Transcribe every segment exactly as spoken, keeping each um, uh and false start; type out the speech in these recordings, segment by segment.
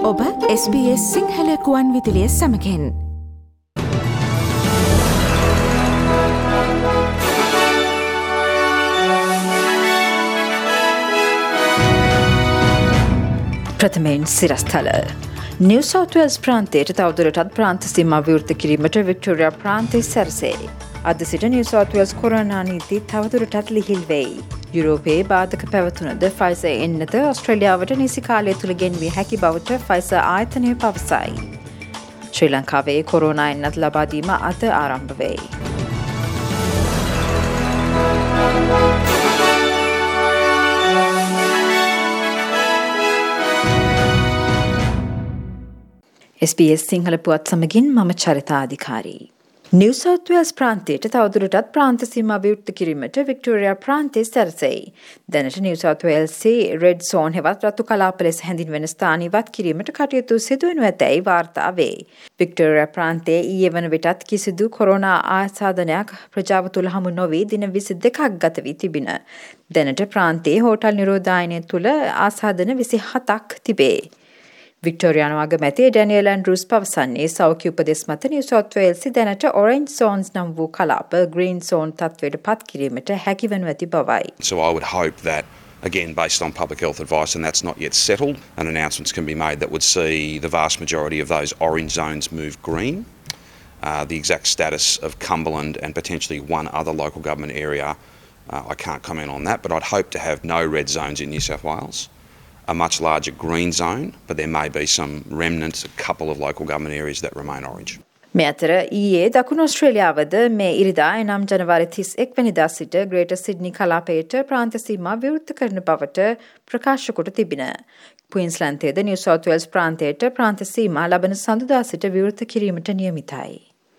ඔබ S B S Sinhala ගුවන් විදුලිය සමගින් ප්‍රථමයෙන් සිරස්තල නිව් සවුත් වේල්ස් ප්‍රාන්තයට තවදුරටත් ප්‍රාන්ත සීමා විවෘත කිරීමට වික්ටෝරියා ප්‍රාන්තය සැරසේ. අද සිට නිව් සවුත් වේල්ස් කොරෝනා නීති තවදුරටත් ලිහිල් වෙයි. යුරෝපයේ බාධක පැවතුනද ෆයිසර් එන්නද ඔස්ට්‍රේලියාවට නිසි කාලය තුළ ගෙන්විය හැකි බවට ෆයිසර් ආයතනය පවසයි. ශ්‍රී ලංකාවේ කොරෝනා එන්නත් ලබා දීම අද ආරම්භ වෙයි. S B S සිංහල පුවත් සමගින් මම Charitha Adhikari. New South Wales ප්‍රාන්තයට තවදුරටත් ප්‍රාන්ත සීමා විවෘත කිරීමට වික්ටෝරියා ප්‍රාන්තය සැරසෙයි. දැනට නිව් සවුත් වේල්ස්සේ රෙඩ් සෝන් හෙවත් රතු කලාප ලෙස හැඳින්වෙන ස්ථාන ඉවත් කිරීමට කටයුතු සිදුවනු ඇතැයි වාර්තා වේ. වික්ටෝරියා ප්‍රාන්තයේ ඊයේ වන විටත් කිසිදු කොරෝනා ආසාදනයක් ප්‍රජාව තුළ හමු නොවී දින විසි දෙකක් ගත වී තිබින. දැනට ප්‍රාන්තයේ හෝටල් නිරෝධායනය තුළ ආසාදන විසි හතක් තිබේ. වික්ටෝරියානු අගමැති ඩැනියල් ඇන්ඩ්‍රූස් පවසන්නේ සෞඛ්‍ය උපදෙස් මත නිව් සවුත් වේල්ස් දැනට ඔරෙන්ජ් සෝන්ස් නම් වූ කලාප ග්‍රීන් සෝන් තත්ත්වයට පත් කිරීමට හැකිවනු ඇති බවයි. So I would hope that, again, based on public health advice, and that's not yet settled, and announcements can be made that would see the vast majority of those orange zones move green. Uh, the exact status of Cumberland and potentially one other local government area, uh, I can't comment on that, but I'd hope to have no red zones in New South Wales. A much larger green zone, but there may be some remnants, a couple of local government areas that remain orange. මේ අතර ඊයේ දකුණු ඔස්ට්‍රේලියාවද මේ ඉරිදා එනම් ජනවාරි තිස් එක් වෙනිදා සිට ග්‍රේටර් සිඩ්නි කලාපයට ප්‍රාන්ත සීමා විවෘත කරන බවට ප්‍රකාශ කොට තිබින. ක්වීන්ස්ලන්තයේද නිව් සවුත් වේල්ස් ප්‍රාන්තයට ප්‍රාන්ත සීමා ලබන සඳුදා සිට විවෘත කිරීමට නියමිතයි.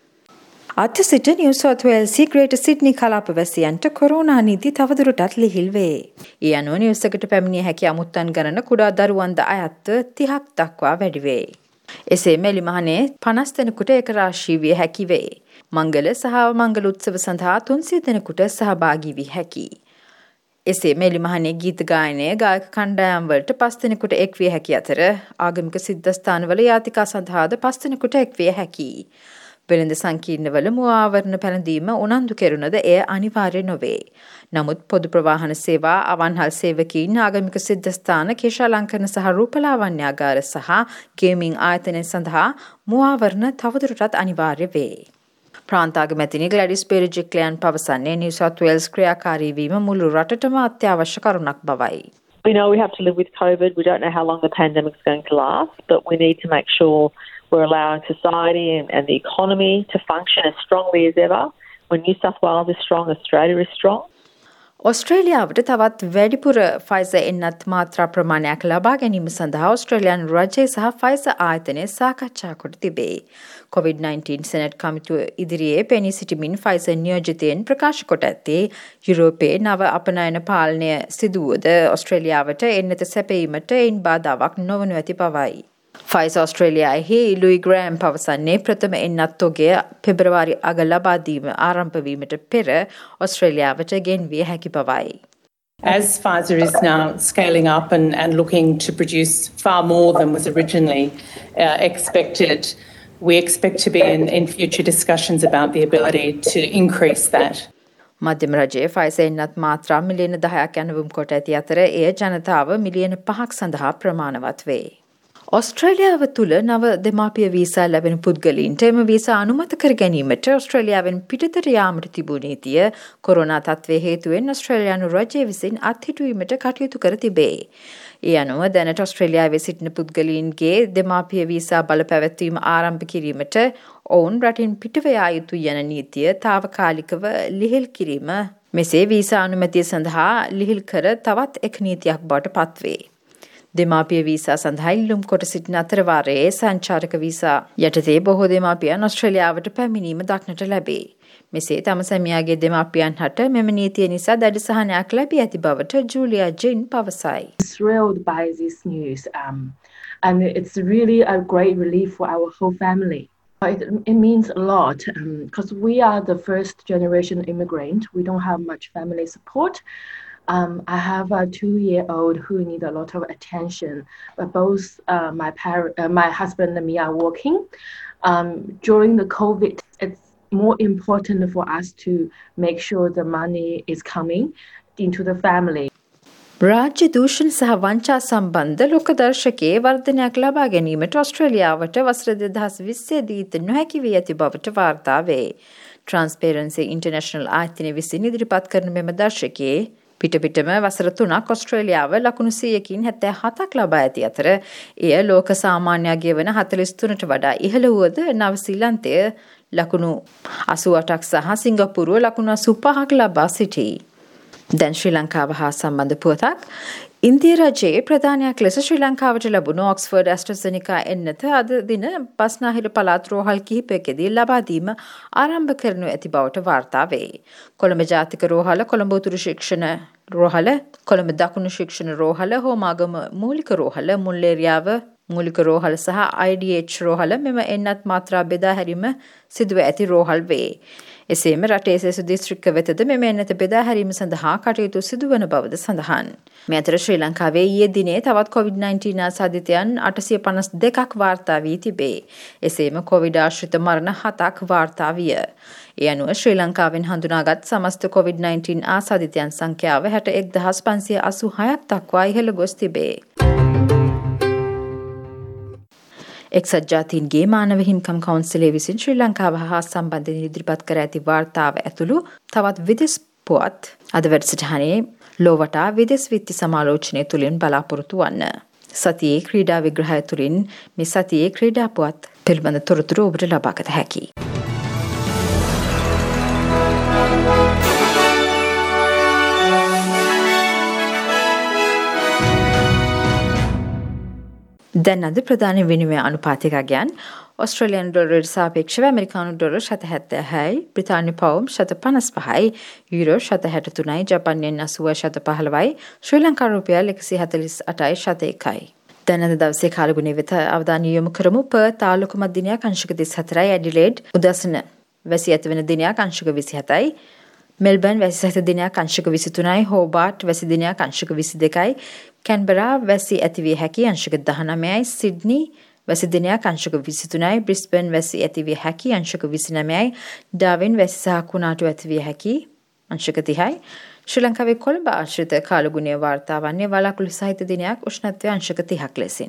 අද සිට New South Wales Greater Sydney කලාපවැසියන්ට කොරෝනා නීති තවදුරටත් ලිහිල් වේ. ඒ අනුව නිවසකට පැමිණිය හැකි අමුත්තන් ගණන කුඩා දරුවන්ද අයත්ව තිහක් දක්වා වැඩි වේ. එසේ මෙලිමහනේ පනස් දෙනෙකුට එක රාශී විය හැකි වේ. මංගල සහ මංගල උත්සව සඳහා තුන්සිය දෙනෙකුට සහභාගී විය හැකි. එසේ මෙලිමහනේ ගීත ගායනය ගායක කණ්ඩායම් වලට පස් දෙනෙකුට එක් විය හැකි අතර ආගමික සිද්ධස්ථානවල යාතිකා සඳහාද පස් දෙනෙකුට එක් විය හැකි. වෙළඳ සංකීර්ණවල මුවාවරණ පැළඳීම උනන්දු කෙරුණද එය අනිවාර්ය නොවේ. නමුත් පොදු ප්‍රවාහන සේවා, අවන්හල් සේවකීන්, ආගමික සිද්ධස්ථාන, කේශාලංකරණ සහ රූපලාවන්‍යාගාර සහ ගේමිං ආයතන සඳහා මුවාවරණ තවදුරටත් අනිවාර්ය වේ. ප්‍රාන්ත අගමැතිනි ග්ලැඩිස් පෙරිජික්ලයන් පවසන්නේ නිව් සවුත් වේල්ස් ක්‍රියාකාරී වීම මුළු රටටම අත්‍යවශ්‍ය කරුණක් බවයි. We know we have to live with COVID. We don't know how long the pandemic is going to last, but we need to make sure we're allowing society and, and the economy to function as strongly as ever. When New South Wales is strong, Australia is strong. ඔස්ට්‍රේලියාවට තවත් වැඩිපුර Pfizer එන්නත් මාත්‍රා ප්‍රමාණයක් ලබා ගැනීම සඳහා ඔස්ට්‍රේලියානු රජය සහ Pfizer ආයතනය සාකච්ඡා කොට තිබේ. කොවිඩ් නයින්ටීන් සෙනට් කමිටුව ඉදිරියේ පෙනී සිටිමින් ෆයිසර් නියෝජිතයන් ප්‍රකාශ කොට ඇත්තේ යුරෝපයේ නව අපනයන පාලනය සිදුවුවද ඔස්ට්‍රේලියාවට එන්නත සැපයීමට එයින් බාධාවක් නොවනු ඇති බවයි. ෆයිසර් ඔස්ට්‍රේලියාෙහි ලුයි ග්‍රෑම් පවසන්නේ ප්‍රථම එන්නත් තොගය පෙබරවාරි අග ලබා දීම ආරම්භ වීමට පෙර ඔස්ට්‍රේලියාවට ගෙන්විය හැකි බවයි. As Pfizer is now scaling up and, and looking to produce far more than was originally uh, expected, we expect to be in, in future discussions about the ability to increase that. මධ්‍යම රජයේ Pfizer එන්නත් මාත්‍රා මිලියන දහයක් යනවුම් කොට ඇති අතර එය ජනතාව මිලියන පහක් සඳහා ප්‍රමාණවත් වේ. ඔස්ට්‍රේලියාව තුළ නව දෙමාපිය වීසා ලැබෙන පුද්ගලයින්ට එම වීසා අනුමත කර ගැනීමට ඔස්ට්‍රේලියාවෙන් පිටතට යාමට තිබූ නීතිය කොරෝනා තත්ත්වය හේතුවෙන් ඔස්ට්‍රේලියානු රජය විසින් අත්හිටුවීමට කටයුතු කර තිබේ. ඒ අනුව දැනට ඔස්ට්‍රේලියාවේ සිටින පුද්ගලයින්ගේ දෙමාපිය වීසා බලපැවැත්වීම ආරම්භ කිරීමට ඔවුන් රටින් පිටව යා යුතු යන නීතිය తాවකාලිකව ලිහිල් කිරීම මෙසේ වීසා අනුමැතිය සඳහා ලිහිල් කර තවත් එක් නීතියක් බවට පත්වේ. දෙමාපිය වීසා සඳහා ඉල්ලුම් කොට සිටින අතර වාරයේ සංචාරක වීසා යටතේ බොහෝ දෙමාපියන් ඔස්ට්‍රේලියාවට පැමිණීම දක්නට ලැබේ. මෙසේ තම සැමියාගේ දෙමාපියන් හට මෙම නීතිය නිසා දැඩි සහනයක් ලැබී ඇති බවට ජූලියා ජින් පවසයි. Thrilled by this news, um, and it's really a great relief for our whole family. It, it means a lot because um, we are the first generation immigrant. We don't have much family support. Um, I have a two-year-old who need a lot of attention, but both uh, my par- uh, my husband and me are working. Um, during the COVID, it's more important for us to make sure the money is coming into the family. රාජ්‍ය දූෂණ සහ වංචා සම්බන්ධ ලෝකදර්ශකයේ වර්ධනයක් ලබා ගැනීමට ඔස්ට්‍රේලියාවට වසර දෙදහස් විස්සේ දී නොහැකි වී ඇති බවට වාර්තා වේ. ට්‍රාන්ස්පේරන්සි ඉන්ටර්නැෂනල් ආයතනය විසින් ඉදිරිපත් කරන මෙම දර්ශකයේ පිටපිටම වසර තුනක් ඔස්ට්‍රේලියාව ලකුණු සීයකින් හැත්තෑ හතක් ලබා ඇති අතර එය ලෝක සාමාන්‍යගේ වන හතළිස් තුනට වඩා ඉහළ වුවද නවසීලන්තය ලකුණු අසූ අටක් සහ සිංගප්පූරුව ලකුණු අසූ පහක් ලබා සිටී. දැන් ශ්‍රී ලංකාව හා සම්බන්ධ පුවතක්. ඉන්දිය රජයේ ප්‍රධානයක් ලෙස ශ්‍රී ලංකාවට ලැබුණු ඔක්ස්ෆර්ඩ් ඇස්ට්‍රසෙනිකා එන්නත අද දින බස්නාහිර පළාත් රෝහල් කිහිපයකදී ලබා දීම ආරම්භ කරනු ඇති බවට වාර්තා වේ. කොළඹ ජාතික රෝහල, කොළඹ උතුරු ශික්ෂණ රෝහල, කොළඹ දකුණු ශික්ෂණ රෝහල, හෝමාගම මූලික රෝහල, මුල්ලේරියාව මූලික රෝහල සහ ආයි ඩී එච් රෝහල මෙම එන්නත් මාත්‍රා බෙදා හැරීම සිදුව ඇති රෝහල් වේ. එසේම රටේ සෙසු දිස්ත්‍රික්ක වෙතද මෙම එන්නත බෙදා හැරීම සඳහා කටයුතු සිදුවන බවද සඳහන්. මේ අතර ශ්‍රී ලංකාවේ ඊයේ දිනේ තවත් කොවිඩ් නයින්ටීන් ආසාදිතයන් අටසිය පනස් දෙකක් වාර්තා වී තිබේ. එසේම කොවිඩ් ආශ්‍රිත මරණ හතක් වාර්තා විය. ඒ අනුව ශ්‍රී ලංකාවෙන් හඳුනාගත් සමස්ත කොවිඩ් නයින්ටීන් ආසාදිතයන් සංඛ්‍යාව හැට එක් දහස් පන්සිය අසූ හයක් දක්වා ඉහළ ගොස් තිබේ. එක්සත් ජාතීන්ගේ මානව හිමිකම් කවුන්සිලය විසින් ශ්‍රී ලංකාව හා සම්බන්ධයෙන් ඉදිරිපත් කර ඇති වාර්තාව ඇතුළු තවත් විදෙස් පුවත් අද වැඩසටහනේ ලෝවටා විදෙස් විත්ති සමාලෝචනය තුළින් බලාපොරොත්තු වන්න. සතියේ ක්‍රීඩා විග්‍රහය තුළින් මේ සතියේ ක්‍රීඩා පුවත් පිළිබඳ තොරතුරු ඔබට ලබාගත හැකියි. දැන් අද ප්‍රධාන විනිමය අනුපාතිකයන් ඔස්ට්‍රේලියානු ඩොලරයට සාපේක්ෂව ඇමරිකානු ඩොලර් ශත හැත්තෑහයි, බ්‍රිතාන්‍ය පවුම් ශත පනස් පහයි, යුරෝ ශත හැට තුනයි, ජපාන් යෙන් අසූව ශත පහළොවයි, ශ්‍රී ලංකා රුපියල් එකසිය හතළිස් අටයි ශත එකයි. දැන් අද දවසේ කාලගුණය වෙත අවධානය යොමු කරමු. පර්ත් ආලෝකමත් දිනයක් අංශක තිස් හතරයි, ඇඩිලේඩ් උදැසන වැසි ඇතිවන දිනයක් අංශක විසි හතයි, මෙල්බර්න් වැසි සහිත දිනයක් අංශක විසි තුනයි, හෝබාට් වැසි දිනයක් අංශක විසි දෙකයි, කැන්බරා වැසි ඇතිවිය හැකි අංශක දහනවයයි, සිඩ්නි වැසි දිනයක් අංශක විසි තුනයි, බ්‍රිස්බන් වැසි ඇතිවිය හැකි අංශක විසි නවයයි, ඩාවින් වැසි සහ කුණාටු ඇතිවිය හැකි අංශක තිහයි. ශ්‍රී ලංකාවේ කොළඹ ආශ්‍රිත කාලගුණය වාර්තා වන්නේ වලාකුළු සහිත දිනයක් උෂ්ණත්වය අංශක තිහක් ලෙසින්.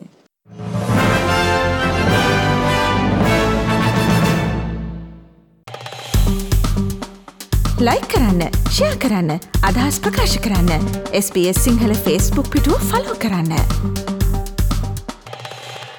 ලයික් කරන්න, ෂෙයා කරන්න, අදහස් ප්‍රකාශ කරන්න. S B S Sinhala Facebook පිටුව ෆලෝ කරන්න.